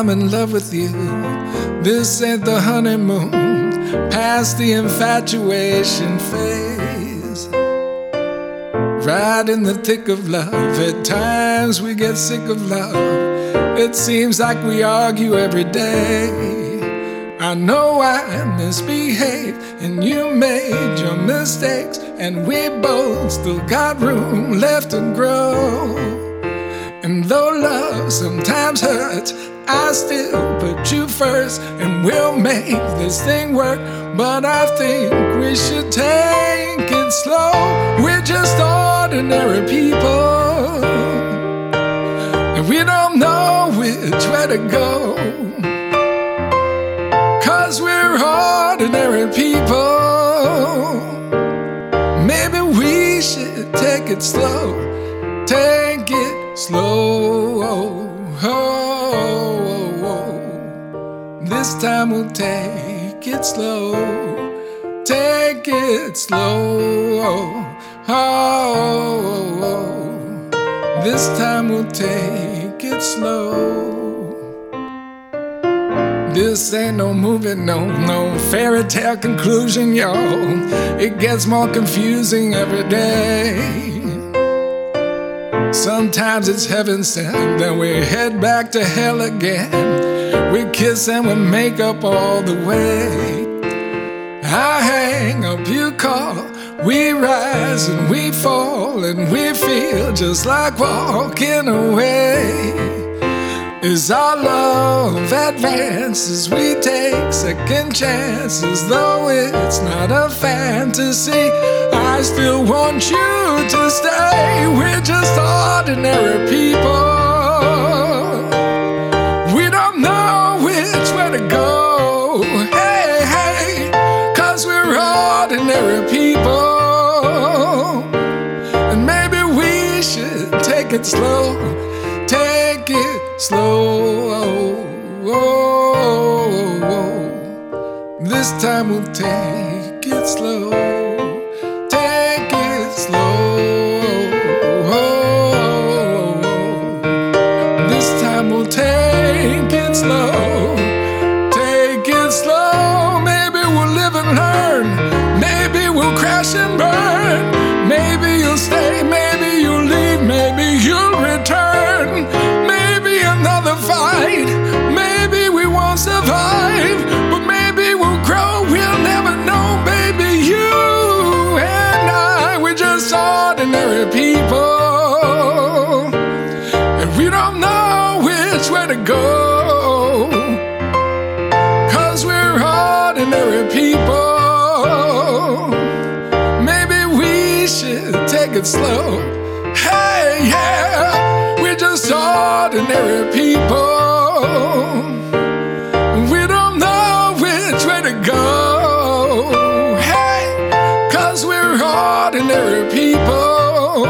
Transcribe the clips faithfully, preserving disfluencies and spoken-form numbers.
I'm in love with you. This ain't the honeymoon, past the infatuation phase. Right in the thick of love, at times we get sick of love. It seems like we argue every day. I know I misbehaved and you made your mistakes, and we both still got room left to grow. And though love sometimes hurts, I still put you first, and we'll make this thing work. But I think we should take it slow. We're just ordinary people, and we don't know which way to go. Cause we're ordinary people. Maybe we should take it slow. Take it slow. Oh, oh, oh. This time we'll take it slow. Take it slow. Oh, oh, oh. This time we'll take it slow. This ain't no movie, no, no fairy tale conclusion, y'all. It gets more confusing every day. Sometimes it's heaven sent, then we head back to hell again. We kiss and we make up all the way. I hang up, you call. We rise and we fall, and we feel just like walking away. Is our love advances? We take second chances, though it's not a fantasy. I still want you to stay. We're just ordinary people. We don't know which way to go. Hey, hey, cause we're ordinary people. And maybe we should take it slow. Take it slow. Oh, oh, oh. This time we'll take it slow. Take it slow. Oh, oh, oh. This time we'll take it slow. Take it slow. Maybe we'll live and learn. Maybe we'll crash and burn. Maybe you'll stay. Maybe you'll leave. Maybe you'll return. Maybe another fight. Maybe we won't survive, but maybe we'll grow. We'll never know, baby. You and I, we're just ordinary people, and we don't know which way to go. Cause we're ordinary people. Maybe we should take it slow. Hey, yeah, we're just ordinary people. We don't know which way to go. Hey, cause we're ordinary people.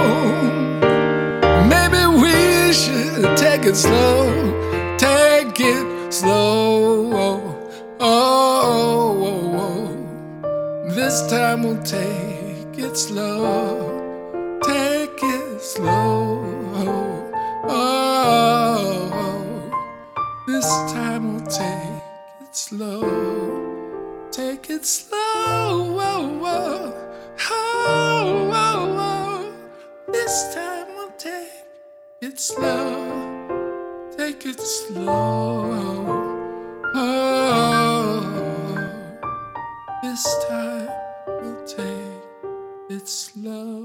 Maybe we should take it slow. Take it slow. Oh, oh, oh, oh. This time we'll take it slow. Take it slow. Oh, oh. This time we'll take it slow. Take it slow. Oh, oh. Oh, oh, oh. This time we'll take it slow. Take it slow. Oh, this time we'll take it slow.